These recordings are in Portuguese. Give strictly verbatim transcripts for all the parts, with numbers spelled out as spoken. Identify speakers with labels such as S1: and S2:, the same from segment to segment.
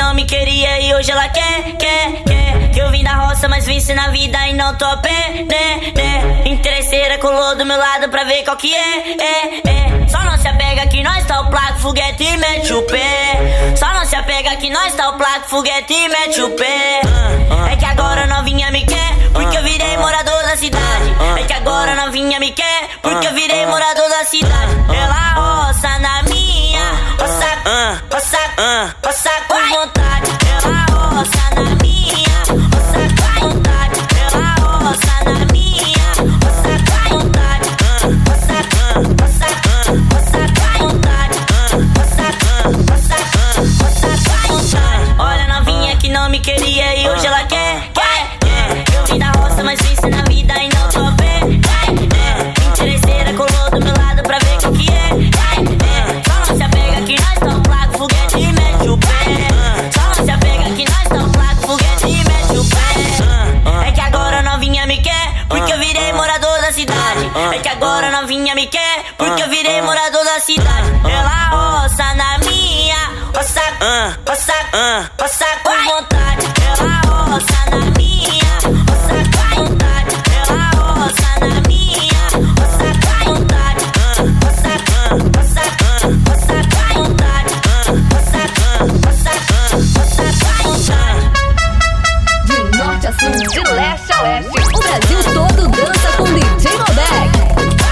S1: não me queria e hoje ela quer, quer, quer. Que eu vim da roça, mas venci na vida e não tô a pé, né, né. Interesseira colou do meu lado pra ver qual que é, é, é. Só não se apega que nós tá o placo, foguete e mete o pé. Só não se apega que nós tá o placo, foguete e mete o pé. É que agora novinha me quer, porque eu virei morador da cidade. É que agora novinha me quer, porque eu virei morador da cidade. Ela roça na minha, roça, roça, roça com vontade. Ela roça na minha, roça com vontade. Ela roça na minha, roça com vontade. Roça, roça, roça com vontade. Roça, roça, roça com vontade. Olha a novinha que não me queria e hoje ela quer, quer, quer. Eu vim da roça, mas venci na vida e não tô a pé, é, é. Interesseira colou do meu lado pra ver o que é, é. Só não se apega que nós tão placo, foguete e mete o pé. Só não se apega que nós tão placo, foguete e mete o pé. É que agora novinha me quer, porque eu virei morador da cidade. É que agora novinha me quer, porque eu virei morador da cidade. Ela roça na minha, roça, roça, roça com vontade. Ela roça na minha, roça com vontade. Ela roça na minha, roça com vontade. Roça, roça, roça com vontade. Roça, roça, roça com vontade.
S2: De norte a sul, de leste a oeste, o Brasil todo dança com D J Malbec.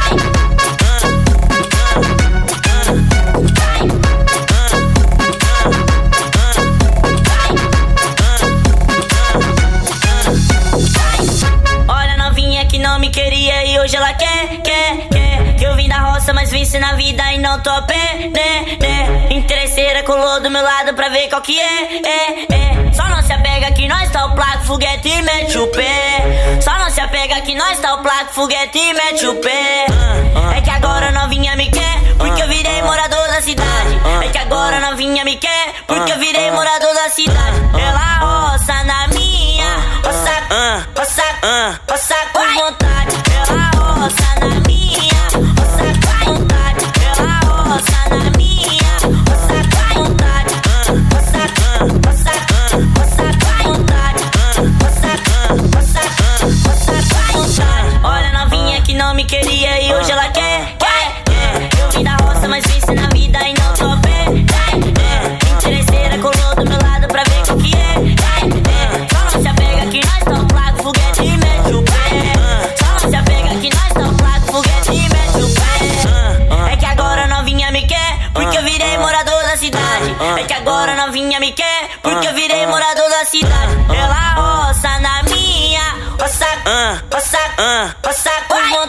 S1: Queria e hoje ela quer, quer, quer. Que eu vim da roça, mas venci na vida e não tô a pé, né, né. Interesseira colou do meu lado pra ver qual que é, é, é. Só não se apega que nós tá o placo, foguete e mete o pé. Só não se apega que nós tá o placo, foguete e mete o pé. É que agora novinha me quer, porque eu virei morador da cidade. É que agora novinha me quer, porque eu virei morador da cidade. Ela roça na minha, roça, roça, roça com vontade. Ela roça na minha, roça com vontade. Ela roça na minha, roça com vontade. Roça, roça, roça com vontade. Roça, roça, roça com vontade. Olha a novinha que não me queria e hoje ela quer, quer, quer. Eu vim da roça, mas venci na vida e não tô a pé, é, é. Interesseira colou do meu lado pra ver o que é, é, é. Só não se apega que nós tão placo, foguete e mete o pé. Só não se apega que nós tão placo, foguete e mete o pé. É que agora novinha me quer, porque eu virei morador da cidade. É que agora novinha me quer, porque eu virei morador da cidade. Ela roça na minha, roça, roça, roça com vontade.